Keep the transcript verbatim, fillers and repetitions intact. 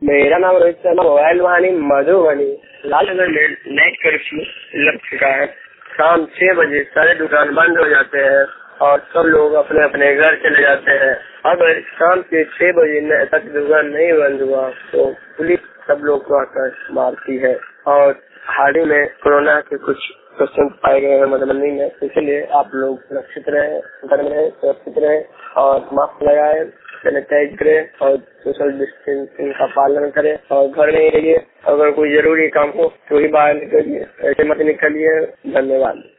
मेरा नाम रोहित शर्मा, मोबाइल वाहनी मधुबनी। लालगंज में नाइट कर्फ्यू लग चुका है। शाम छह बजे सारे दुकान बंद हो जाते हैं और सब लोग अपने अपने घर चले जाते हैं। अगर शाम के छह बजे तक दुकान नहीं बंद हुआ तो पुलिस सब लोग को आकर मारती है। और हाल ही में कोरोना के कुछ पेशेंट पाए गए हैं मधुबनी में, इसलिए आप लोग सुरक्षित रहें, घर में रहें, सुरक्षित रहें और मास्क लगाएं, सैनिटाइज करें और सोशल डिस्टेंसिंग का पालन करें और घर में ही रहिए। अगर कोई जरूरी काम हो तो ही बाहर निकलिए, ऐसे मत निकलिए। धन्यवाद।